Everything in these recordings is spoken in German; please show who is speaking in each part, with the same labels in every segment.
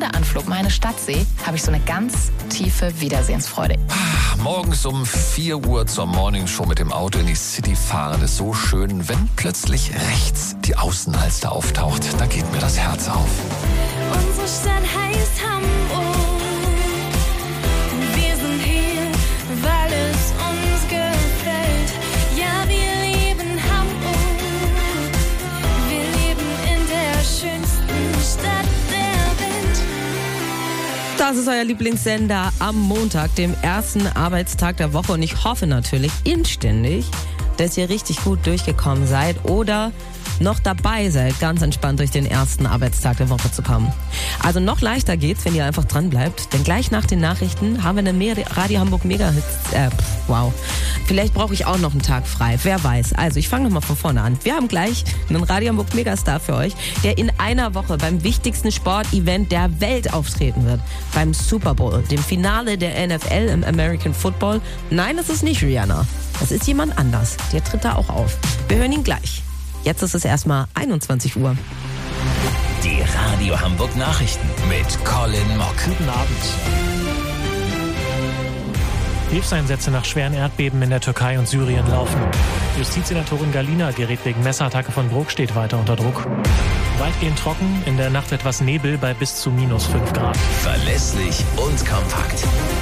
Speaker 1: Hundeanflug meine Stadt sehe, habe ich so eine ganz tiefe Wiedersehensfreude.
Speaker 2: Morgens um 4 Uhr zur Morningshow mit dem Auto in die City fahren ist so schön, wenn plötzlich rechts die Außenalster auftaucht. Da geht mir das Herz auf.
Speaker 3: Unsere Stadt heißt Hamburg. Wir sind hier, weil es uns gefällt. Ja, wir lieben Hamburg. Wir leben in der schönsten Stadt der Welt.
Speaker 4: Das ist euer Lieblingssender am Montag, dem ersten Arbeitstag der Woche. Und ich hoffe natürlich inständig, dass ihr richtig gut durchgekommen seid oder noch dabei seid, ganz entspannt durch den ersten Arbeitstag der Woche zu kommen. Also noch leichter geht's, wenn ihr einfach dran bleibt, denn gleich nach den Nachrichten haben wir eine Radio Hamburg Mega-Hits-App. Wow. Vielleicht brauche ich auch noch einen Tag frei, wer weiß. Also ich fange nochmal von vorne an. Wir haben gleich einen Radio Hamburg Megastar für euch, der in einer Woche beim wichtigsten Sportevent der Welt auftreten wird. Beim Super Bowl, dem Finale der NFL im American Football. Nein, das ist nicht Rihanna. Das ist jemand anders. Der tritt da auch auf. Wir hören ihn gleich. Jetzt ist es erstmal 21 Uhr.
Speaker 5: Die Radio Hamburg Nachrichten mit Colin Mock.
Speaker 6: Guten Abend. Hilfseinsätze nach schweren Erdbeben in der Türkei und Syrien laufen. Justizsenatorin Galina gerät wegen Messerattacke von Brokstedt weiter unter Druck. Weitgehend trocken, in der Nacht etwas Nebel bei bis zu -5 Grad.
Speaker 5: Verlässlich und kompakt.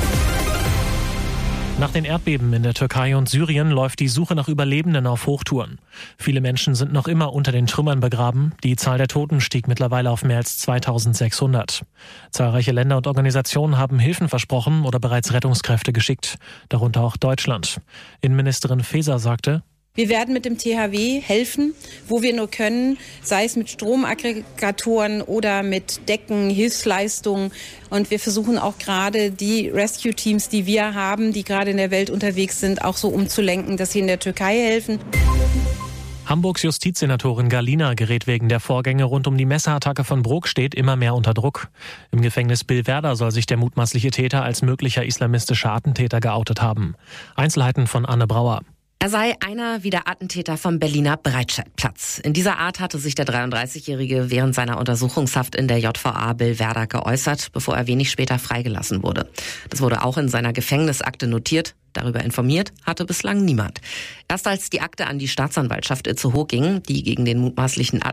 Speaker 6: Nach den Erdbeben in der Türkei und Syrien läuft die Suche nach Überlebenden auf Hochtouren. Viele Menschen sind noch immer unter den Trümmern begraben. Die Zahl der Toten stieg mittlerweile auf mehr als 2600. Zahlreiche Länder und Organisationen haben Hilfen versprochen oder bereits Rettungskräfte geschickt, darunter auch Deutschland. Innenministerin Faeser sagte:
Speaker 7: Wir werden mit dem THW helfen, wo wir nur können, sei es mit Stromaggregatoren oder mit Decken, Hilfsleistungen. Und wir versuchen auch gerade die Rescue-Teams, die wir haben, die gerade in der Welt unterwegs sind, auch so umzulenken, dass sie in der Türkei helfen.
Speaker 6: Hamburgs Justizsenatorin Galina gerät wegen der Vorgänge rund um die Messerattacke von Brokstedt immer mehr unter Druck. Im Gefängnis Billwerder soll sich der mutmaßliche Täter als möglicher islamistischer Attentäter geoutet haben. Einzelheiten von Anne Brauer.
Speaker 8: Er sei einer wie der Attentäter vom Berliner Breitscheidplatz. In dieser Art hatte sich der 33-Jährige während seiner Untersuchungshaft in der JVA Billwerder geäußert, bevor er wenig später freigelassen wurde. Das wurde auch in seiner Gefängnisakte notiert. Darüber informiert hatte bislang niemand. Erst als die Akte an die Staatsanwaltschaft Itzehoe ging, die gegen den mutmaßlichen